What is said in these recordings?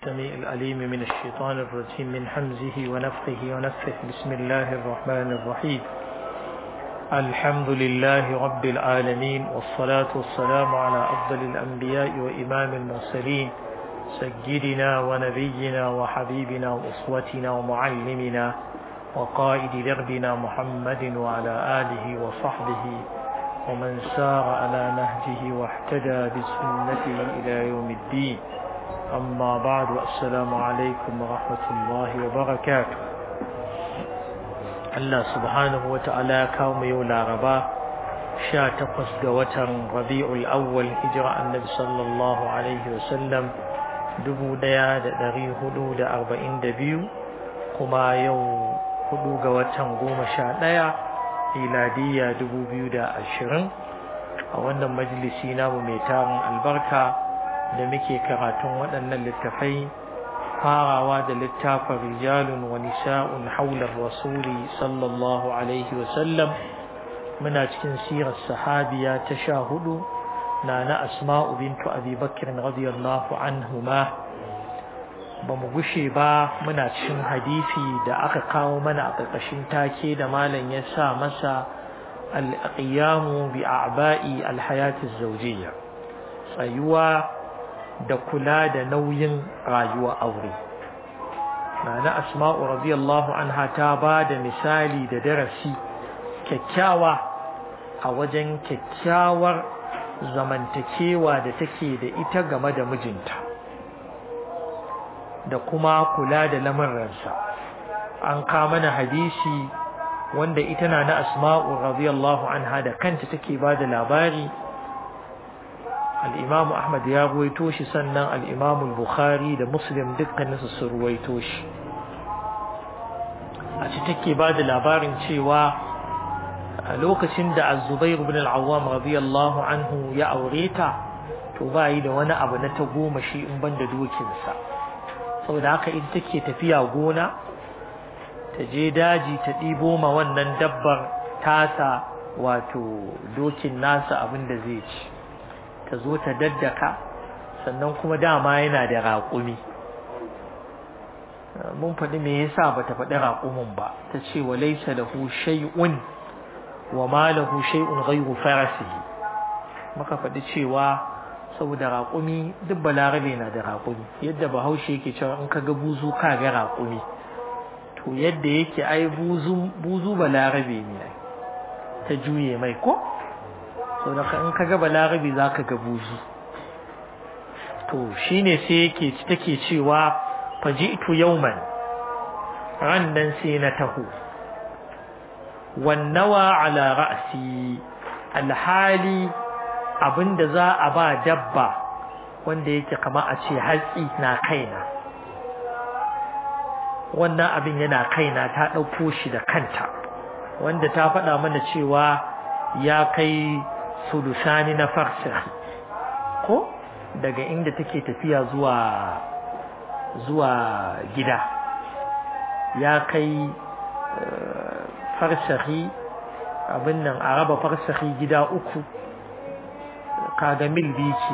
السميع العليم من الشيطان الرجيم من حمزه ونفخه ونفثه. بسم الله الرحمن الرحيم. الحمد لله رب العالمين، والصلاة والسلام على أفضل الأنبياء وإمام المرسلين، سيدنا ونبينا وحبيبنا وأسوتنا ومعلمنا وقائد دربنا محمد وعلى آله وصحبه ومن سار على نهجه واهتدى بسنته إلى يوم الدين. أما بعد، السلام عليكم ورحمة الله وبركاته. الله سبحانه وتعالى كوم يولا ربا شاتقص قوة ربيع الأول هجرة النبي صلى الله عليه وسلم دبو ديا دري حدود 42 كما يو حدود قوة قوم شاديا إلادية 2020 أولا مجلسينا وميتار البركة da muke karatun waɗannan littafai, farawa da littafin rijalun wa nisa'un haular rasuli sallallahu alaihi wasallam. Muna cikin sirar sahabiya ta 14 na asma'u bintu abi bakr radiyallahu anhuma. Ba mu gushe ba, muna cikin hadisi da aka kawo mana a ƙarƙashin take da malam ya sa masa al-qiyamu bi a'ba'i al-hayati az-zawjiyya, tsayuwa da kula da nauyin rayuwa aure. Nana Asma'u radiyallahu anha ta ba da misali da darasi kyakkyawa a wajen kyakkyawar zamantakewa da take da ita game da mijinta da kuma kula da lamuransa. An kama na hadisi wanda ita na Asma'u radiyallahu anha da kanta take ba da labari. الإمام أحمد يا رويتوش سنة الإمام البخاري ده مسلم دقا نسس رويتوش أتتكي بعد العبارين شيوا لوك سند الزبير بن العوام رضي الله عنه يا أوريتا تبايد وانا أبنى تقوم شيء بند دوكنسا فوداك إن تكي تفيا غونا تجيداجي تديبو ما وانا ندبر تاسا واتو دوكن ناسا أبن دزيش ta zo ta daddaka, sannan kuma dama yana da raƙumi. Mun faɗi me yasa bata faɗi raƙumin ba, ta ce wa laysa lahu shay'un wa ma lahu shay'un ghayru farasihi. Muka faɗi cewa saboda raƙumi duk balarabe na da raƙumi, yadda Bahaushe yake cewa in kaga buzu ka ga raƙumi, to yadda yake ai buzu balarabe ne ta juye mai ko. So da in ka ga balarabi za ka ga buzu. To shine sai take cewa faji'tu yawman, rannan sai na taho, wannawa ala ra'si, alhali abinda za a ba dabba wanda yake kama a ce hatsi na kaina, wannan abin yana kaina, ta ɗauko shi da kanta, wanda ta faɗa mana cewa ya kai sulusani na farsa ko daga inda take tafiya zuwa gida, ya kai farsahi, abin nan a raba farsahi gida 3 kaga mil 2 ce.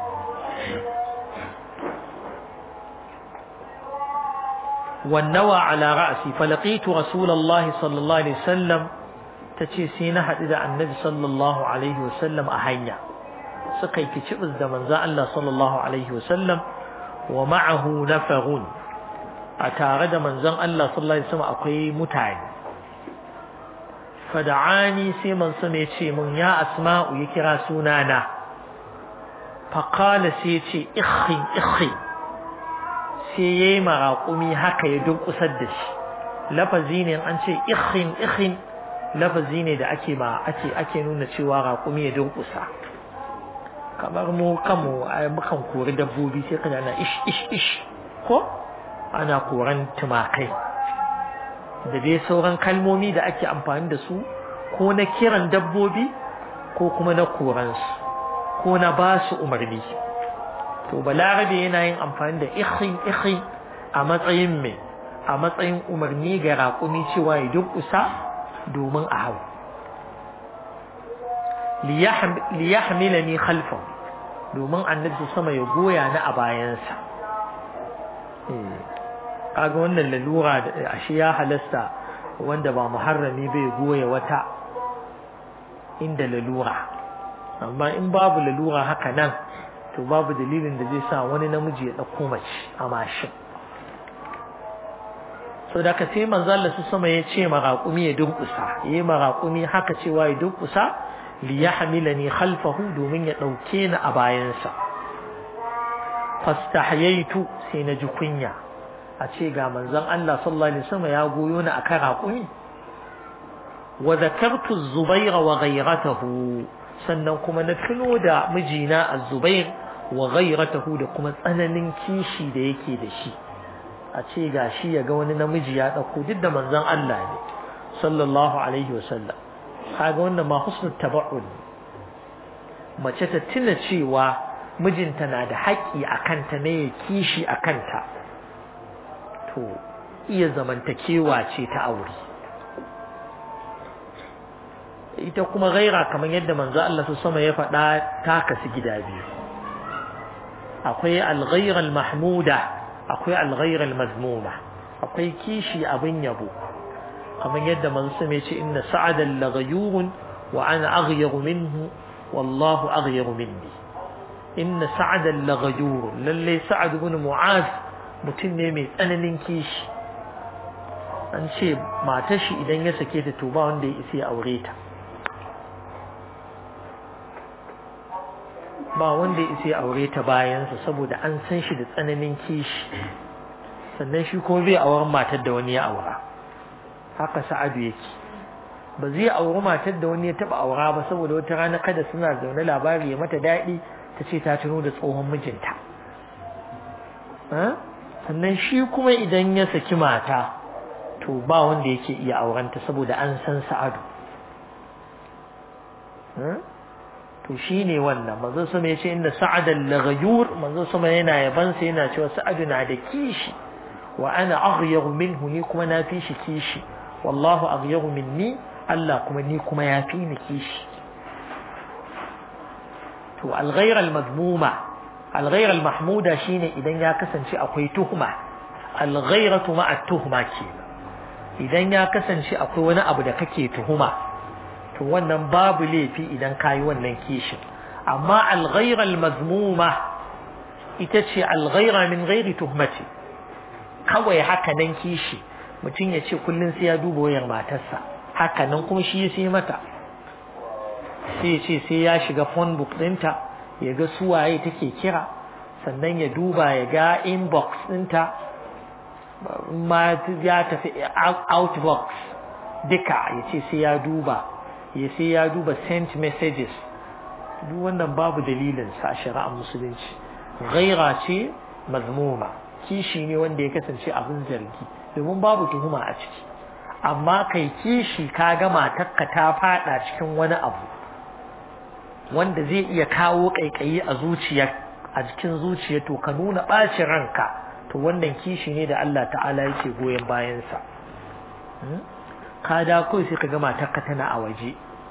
wannawa ala ra'si falaqitu rasulullahi sallallahu alaihi wasallam, tace sai na haɗu da annabi sallallahu alaihi wasallam a hanya, suka yi kicibis da manzon Allah sallallahu alaihi wasallam, wa ma'ahu nafarun, a tare da manzon Allah sallallahu alaihi wasallam akwai mutane. Fada'ani, sai manzon ya ce mun ya Asma'u, ya kira sunana. Faqala, sai ya ce ikhi ikhi, sai yayi maraƙumi haka ya dunkusar da shi. Lafazi ne an ce ikhin ikhin, lafazi ne da ake nuna cewa raƙumi ya dunkusa. Kamar mu kanmu mukan kori dabbobi sai kana na ish ish ish ko ana koran tumakai da dai sauran kalmomi da ake amfani da su, ko na kiran dabbobi ko kuma na koransu ko na ba su umarni. To balarabe yana yin amfani da ikhin ikhin a matsayin me, a matsayin umarni ga raƙumi cewa ya dunkusa domin a hau. liyahmilani khalfahu, domin annabi sama ya goya ni a bayansa. kaga wannan lalura ashe ya halasta wanda ba muharrami bai goya wata inda lalura, amma in babu lalura haka nan to babu dalilin da zai sa wani namiji ya dauko mace a mashin. So da ka sai manzo Allah su sama ya ce maraƙumi ya dunkusa, yayi maraƙumi haka cewa ya dunkusa li yahmilani khalfahu domin ya dauke ni a bayansa. Fastahyaitu sai na ji kunya a ce ga manzon Allah sallallahu alaihi wasallam ya goyo ni akan raƙumi. Wa zakartu az-Zubair wa ghayratahu, sannan kuma na tuno da mijina az-Zubair wa ghayratahu da kuma tsananin kishi da yake da shi. A ce gashi ya ga wani namiji ya dauko duk da manzon Allah ne sallallahu alaihi wasallam. Kaga wannan ma husnul tabaul, mace ta tuna cewa mijinta na da haƙƙi akan ta ne, kishi akan ta, to iya zamantakewa ce ta aure. Ita kuma gaira kamar yadda manzo Allah sama ya faɗa ta kasu gida biyu, akwai al-ghayra al-mahmuda, akwai al-ghayra al-mazmuma. Akwai kishi abin yabo kamar yadda manzo sama ya ce inna sa'adan laghayurun wa ana aghyaru minhu wallahu aghyaru minni. Inna sa'adan laghayurun, lalle Sa'ad ibn Mu'az mutum ne mai tsananin kishi. An ce matar shi idan ya sake ta to ba wanda ya isa ya aure ta, ba wanda ya isa ya aure ta bayansa, saboda an san shi da tsananin kishi. Sannan shi kuma bai auren matar da wani ya aura, haka Sa'adu yake. Ba zai auri matar da wani ya taba aura ba, saboda wata rana kada suna zaune labari ya mata daɗi ta ce ta tuno da tsohon mijinta. Sannan shi kuma idan ya saki mata to ba wanda yake iya aurenta, saboda an san Sa'adu. To shine wannan manzo sama yace inna Sa'adan laghayur, manzo sama yana yabansa yana cewa Sa'adu na da kishi, wa ana aghyaru minhu, ni kuma na fi shi kishi, wallahu aghyaru minni, Allah kuma ni kuma ya fi ni kishi. To al-ghayra al-madmuma, al-ghayra al-mahmuda shine idan ya kasance akwai tuhma, al-ghayratu ma'a tuhma kenan. Idan ya kasance akwai wani abu da kake tuhuma, to wannan babu laifi idan kayi wannan kishin. Amma al-ghayra al-mazmuma ita ce al-ghayra min ghairi tuhmati, kawai haka nan kishi, mutum ya ce kullun sai ya duba wayar matarsa, haka nan kuma shi ya sai mata, sai ya ce sai ya shiga phone book ɗinta ya ga suwaye take kira, sannan ya duba ya ga inbox ɗinta, ma ya tafi outbox duka ya ce sai ya duba sent messages. Duk wannan babu dalilin sa a shari'ar musulunci. Ghaira ce mazmuma, kishi ne wanda ya kasance abin zargi, domin babu tuhuma a ciki. Amma kai kishi ka ga matarka ta fada cikin wani abu wanda zai iya kawo kaikayi a zuciya, a cikin zuciya, to ka nuna bacin ranka, to wannan kishi ne da Allah ta'ala yake goyen bayan sa. Ka dawo kai sai ka ga matarka tana a waje,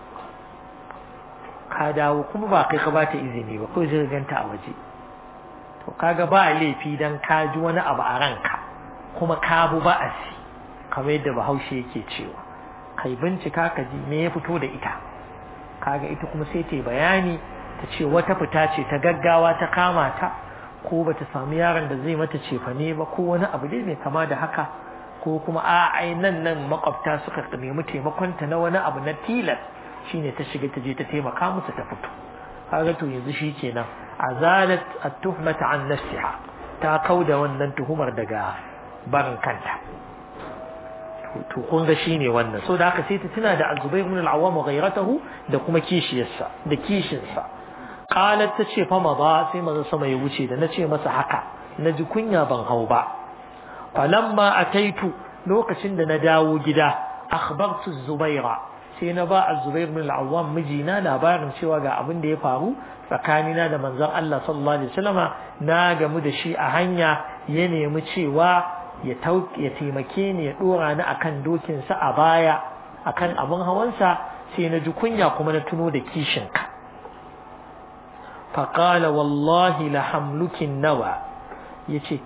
ka dawo kuma ba kai ka ba ta izini ba, kai sai ka ganta a waje, to kaga ba laifi dan ka ji wani abu a ranka kuma ka bu ba'asi, kamar yadda Bahaushe yake cewa kai bincika ka ji me ya fito da ita. Kaga ita kuma sai ta bayani ta ce wata fita ce ta gaggawa ta kama ta, ko bata samu yaron da zai mata cefane ba, ko wani abu dai mai kama da haka, ko kuma ai nan makwabta suka nemi taimakon ta na wani abu na tilas, shine ta shiga ta je ta taimaka musu ta fito. Kaga to yanzu shikenan azalat at-tuhmata an nafsiha, ta kauda wannan tuhumar daga barin kanta. To kun ga shine wannan, so da haka sai ta tuna da Az-Zubair ibn al-Awwam ghayratahu da kuma kishiyarsa da kishinsa. Qalat ta ce fa maza, sai manzo sama ya wuce, da nace masa haka naji kunya ban hau ba. Falamma ataitu, lokacin da na dawo gida, akhbartu Az-Zubaira, sai na ba Az-Zubair ibn al-Awwam mijina labarin cewa ga abin da ya faru tsakanina da manzon Allah sallallahu alaihi wasallama, na gamu da shi a hanya, ya nemi cewa ya taimake ni, ya dora ni akan dokinsa a baya, akan abin hawansa, sai na ji kunya kuma na tuno da kishinka. Faqala wallahi la hamlukin nawa, yace ta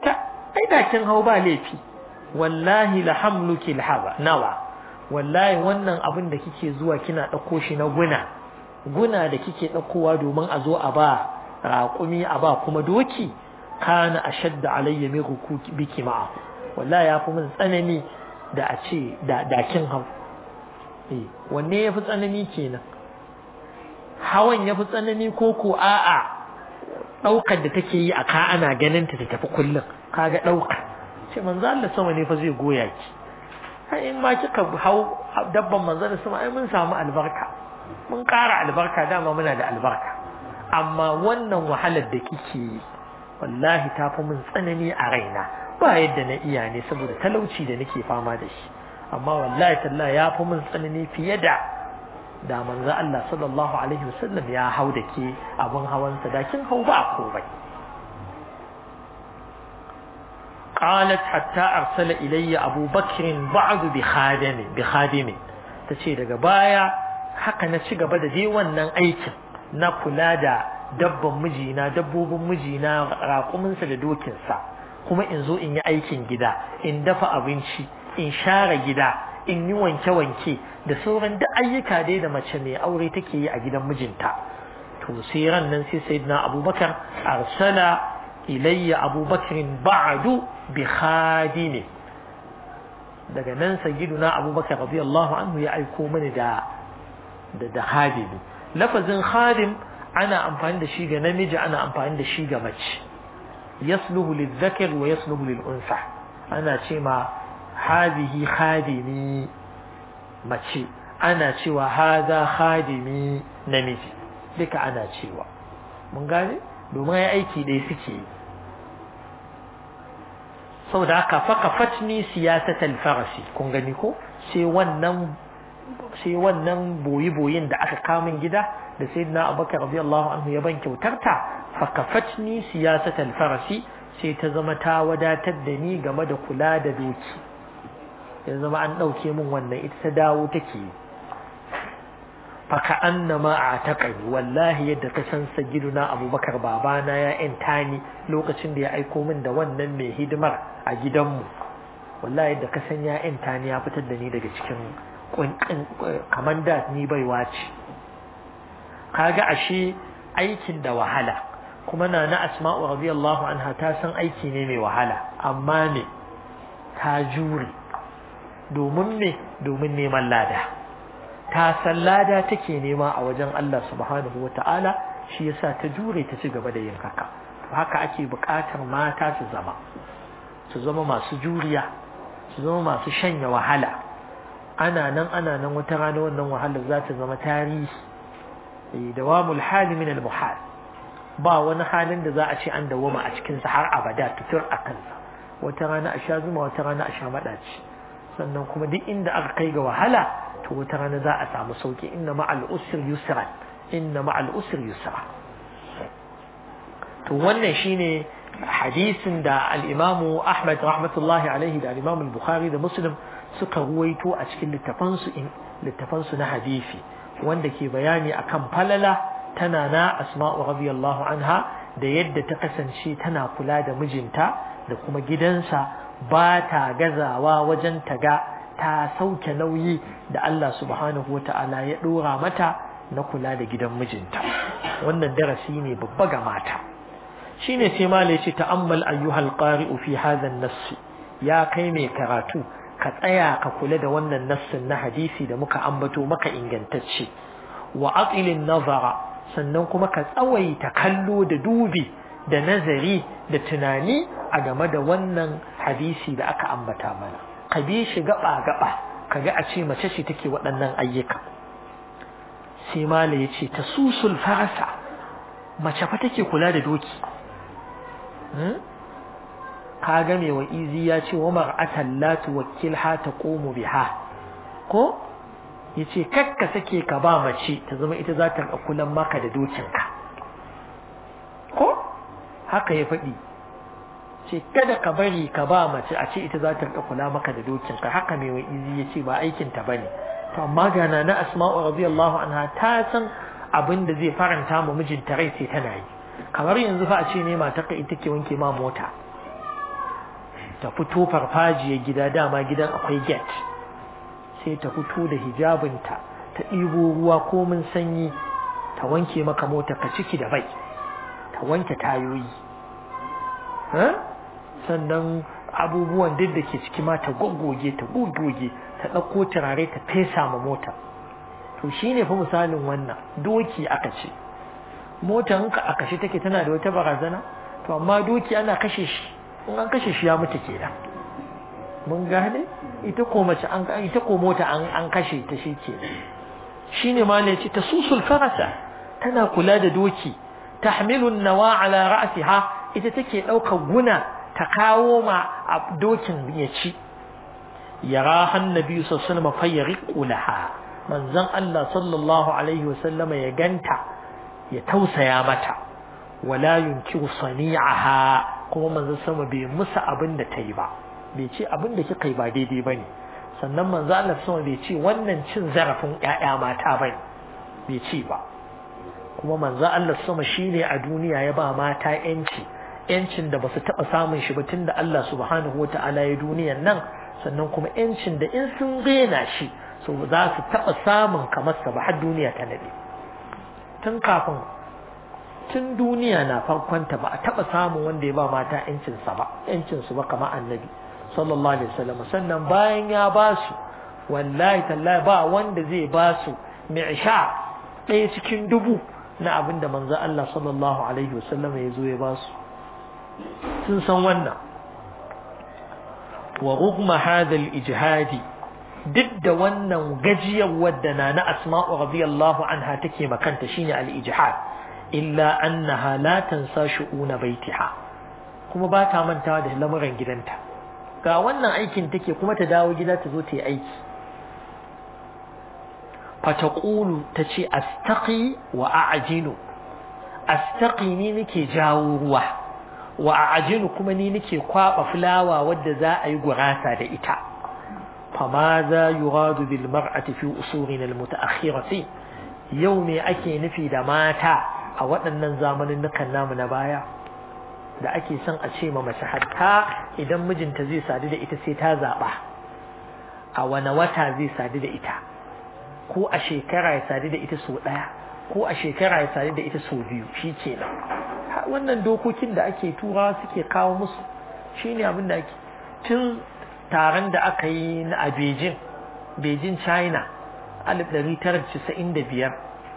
ai da kin hau ba laifi wallahi la hamluki alhaba nawa wallahi wannan abin da kike zuwa kina dauko shi na guna da kike daukowa domin a zo a ba raƙumi a ba kuma doki kana ashadda alayya min rukuki biki ma'a wallahi yafi min tsanani da a ce da kin hau wanne yafi tsanani kenan hawan yafi tsanani ko a'a daukar da take yi a ka ana ganin ta tafi kullum kaga dauka ce manzo Allah sama ne fa zai goya ki har in ma kika hau dabban manzo Allah sama ai mun samu albarka mun ƙara albarka dama muna da albarka amma wannan wahalar da kike yi wallahi tafi mun tsanani a raina ba yadda na iya ne saboda talauci da nake fama da shi amma wallahi tallahi yafi mun tsanani fiye da manzo Allah sallallahu alaihi wasallam ya hau da ke abun hawan sa da kin hau ba komai qalat hatta arsala ilayya Abu Bakr ba'd bi khadimi tace daga baya haka na ci gaba da dai wannan aikin na kula da dabbobin mijina raƙuminsa da dokinsa kuma in zo in yi aikin gida in dafa abinci in share gida in yi wanke-wanke da sauran da ayyuka dai da mace mai aure take yi a gidan mijinta to sai ran nan sai sayyidina Abubakar arsala ilayya Abubakar ba'du bi khadimi daga nan sayyiduna Abubakar radiyallahu anhu ya aiko mani da khadimi lafazin khadim ana amfani da shi ga namiji ana amfani da shi ga mace yasluhu lidhakar wa yasluhu lilunsa ana ce ma hadhihi khadimi mace ana cewa hadha khadimi namiji duka ana cewa mun gane domin ai aiki dai suke saboda haka faqafatni siyasatal farasi kun gani ko sai wannan boyi-boyin da aka kamun gida da sayyidina Abubakar radiyallahu anhu ya ban kyautarta fakafatni siyasatal farasi sai ta zama ta wadatar da ni game da kula da doki ya zama an dauke min wannan ita ta dawo take faka annama ataqani wallahi yadda ka san sayyiduna Abubakar babana ya intani lokacin da ya aiko min da wannan mai hidimar a gidanmu wallahi yadda ka san ya intani ya fitar da ni daga cikin kamar da ni baiwa ce kaga ashe aikin da wahala kuma na Asma'u radiyallahu anha ta san aiki ne mai wahala amma ne ta jure domin neman lada ta san lada take nema a wajen Allah subhanahu wata'ala shi yasa ta jure ta ci gaba da yin haka haka ake buƙatar mata su zama masu juriya su zama masu shanya wahala ana nan wata rana wannan wahalar za ta zama tarihi dawamul hali min al muhal ba wani halin da za a ce an dawama a cikin sa har abada tutur a kansa wata rana a sha zuma wata rana a sha madaci sannan kuma duk inda aka kai ga wahala to wata rana za a samu sauki inna ma'al usri yusra to wannan shine hadisin da al-Imam Ahmad rahmatullahi alaihi da al-Imam al-Bukhari da Muslim suka ruwaito a cikin littafansu na hadisi wanda ke bayani akan falala tana na Asma'u radiyallahu anha da yadda ta kasance tana kula da mijinta da kuma gidansa ba ta gazawa wajen taga ta sauke nauyi da Allah subhanahu wata'ala ya dora mata na kula da gidan mijinta wannan darasi ne babba ga mata shine sai malai ce ta'ammal ayyuhal qari'u fi hadha an-nass ya kai mai karatu ka tsaya ka kula da wannan nassin na hadisi da muka ambato maka ingantacce wa aqilin nazara sannan kuma ka tsawaita kallo da dubi da nazari da tunani a game da wannan hadisi da aka ambata mana ka bi shi gaba kaga a ce mace ce take waɗannan ayyuka sai mala yace tasusul farasa mace fa take kula da doki kaga me wa izi ya ce wa mar'atan la tuwakkilha taqumu biha ko yace kakka sake ka ba mace ta zama ita za ta kulan maka da dokinka ko haka ya faɗi ce kada ka bari ka ba mace a ce ita za ta kula maka da dokinka haka me wa izi yace ba aikin ta bane to amma ga na Asma'u radiyallahu anha ta san abin da zai faranta ma mijinta rai sai tana yi kamar yanzu fa a ce ne matarka ita ke wanke ma mota ta fito farfajiyar gida, dama gidan akwai gate, sai ta fito da hijabinta ta ɗibo ruwa komin sanyi ta wanke maka mota ka ciki da bai, ta wanke tayoyi, sannan abubuwan duk da ke ciki ma ta goggoge ta ɗauko turare ta fesa ma mota. to shine fa misalin wannan doki aka ce mota in ka aka shi take tana da wata barazana, to amma doki ana kashe shi, in an kashe shi ya mutu kenan. mun gane ita ko mace ita ko mota an kashe ta shi kenan. shine ma ne ce tasusul farasa, tana kula da doki, tahmilu an-nawa ala ra'siha, ita take daukar guna ta kawo ma dokin ya ci. yaraha annabi sallallahu alaihi wasallam fayriqu laha, manzon Allah sallallahu alaihi wasallama ya ganta ya tausaya mata, wala yunkiru sani'aha, kuma manzon sama bai musa abin da ta yi ba, bai ce abin da kika yi ba daidai bane. sannan manzon Allah sama bai ce wannan cin zarafin ƴaƴa mata bane, bai ce ba. kuma manzon Allah sama shine a duniya ya ba mata yancin da basu taba samun shi ba tunda Allah subhanahu wataala ya duniyan nan, sannan kuma yancin da in sun rena shi so za su taba samun kamar sa ba har duniya ta nade. tun duniya na farkonta ba a taba samun wanda ya ba mata yancin su ba kamar annabi sallallahu alaihi wasallam. sannan bayan ya ba su, wallahi tallahi ba wanda zai ba su mi'sha ɗaya cikin 1000 na abinda manzo Allah sallallahu alaihi wasallam ya zo ya ba su. sun san wannan. wa rugma hadha al-ijhadi, duk da wannan gajiyar wadda na Asma'u radiyallahu anha take makanta shine al-ijhad, illa annaha la tansa shu'una baitiha, kuma ba ta mantawa da lamuran gidanta. ga wannan aikin take kuma ta dawo gida ta zo ta yi aiki. fataqulu tace astaqi wa a'jinu, astaqi ni nake jawo ruwa, wa a'jinu kuma ni nake kwaba fulawa wadda za a yi gurasa da ita. فماذا يراد بالمرأة في أصولنا المتأخرة؟ يوم أكي نفي دماتا أو أن زامن نكنا من بايا da ake son a ce ma mace hatta idan mijinta zai sadu da ita sai ta zaba a wani wata zai sadu da ita, ko a shekara ya sadu da ita sau daya, ko a shekara ya sadu da ita sau biyu. shi kenan wannan dokokin da ake turawa suke kawo musu shine abin da ake. tun taron da aka yi a Beijing China 1995,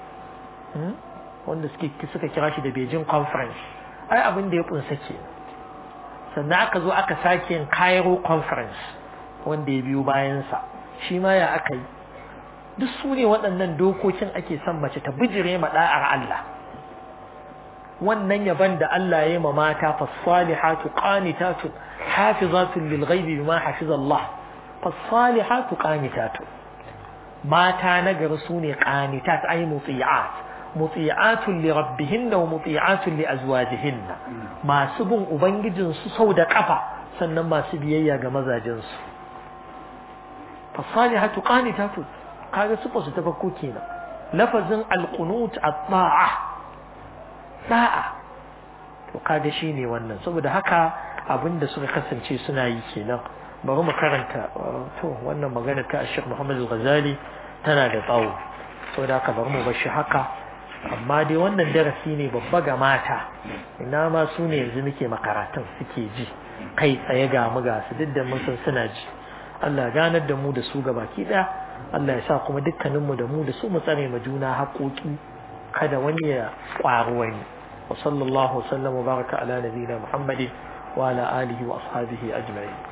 wanda suka kira shi da Beijing Conference, ai abin da ya kunsa ke. sannan aka zo aka sake yin Cairo Conference wanda ya biyo bayansa, shi ma ya aka yi. duk su ne waɗannan dokokin ake son mace ta bijire ma da'ar Allah. wannan yaban da Allah ya yi ma mata, fasalihatu qanitatun hafizatun lil ghaibi bima hafiza Allah. fasalihatu qanitatun, mata nagari sune qanitat, ay muti'atun li rabbihinna wa muti'atun li azwajihinna, masu bin ubangijin su sau da kafa, sannan masu biyayya ga mazajin su. fasalihatu qanitatun, kaga su ta farko kenan. lafazin alqunut at-ta'a, da'a, to kaga shine wannan. saboda haka abinda suka kasance suna yi kenan. bari mu karanta to wannan magana ta Sheikh Muhammad Al-Ghazali tana da tsawo, saboda haka bari mu bar shi haka. amma dai wannan darasi ne babba ga mata, ina ma su ne yanzu muke makaratun suke ji kai tsaye ga mu ga su, duk da mun san suna ji. Allah ganar da mu da su gabaki daya. Allah ya sa kuma dukkanin mu da mu da su mu tsare ma juna haƙoƙi, kada wani ya ƙwaro wani. wa sallallahu wa sallam wa baraka ala nabiyina Muhammadin wa ala alihi wa ashabihi ajma'in.